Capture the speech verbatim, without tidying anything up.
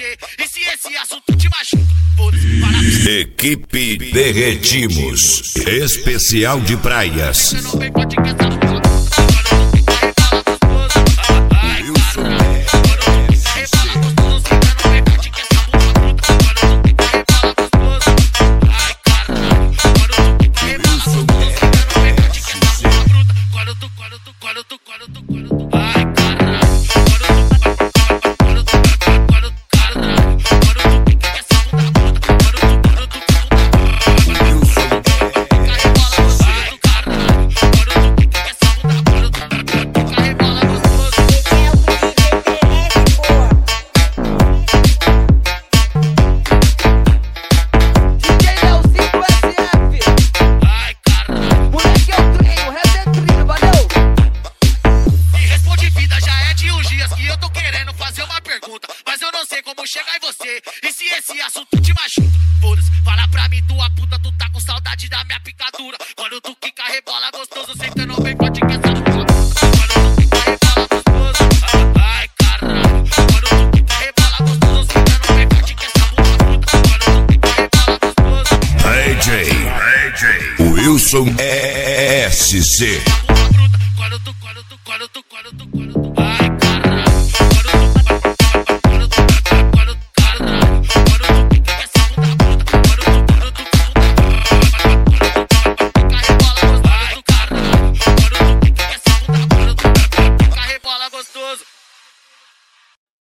você. E se esse assunto te machuca, foda-se, fala pra você. Equipe Derretimos, especial de praias. Você não vem pode que essa porra. Mas eu não sei como chegar em você. E se esse assunto te machuca, foda-se, fala pra mim, tua puta, tu tá com saudade da minha picadura. Quando tu quica, rebola gostoso, sentando bem forte que essa puta. Quando tu quica, rebola gostoso, ai caralho. Quando tu quica, rebola gostoso, sentando bem forte que essa puta. Quando tu quica, rebola gostoso. A J, A J, Wilson S C. Quando tu, quando tu, quando tu, quando tu, quando tu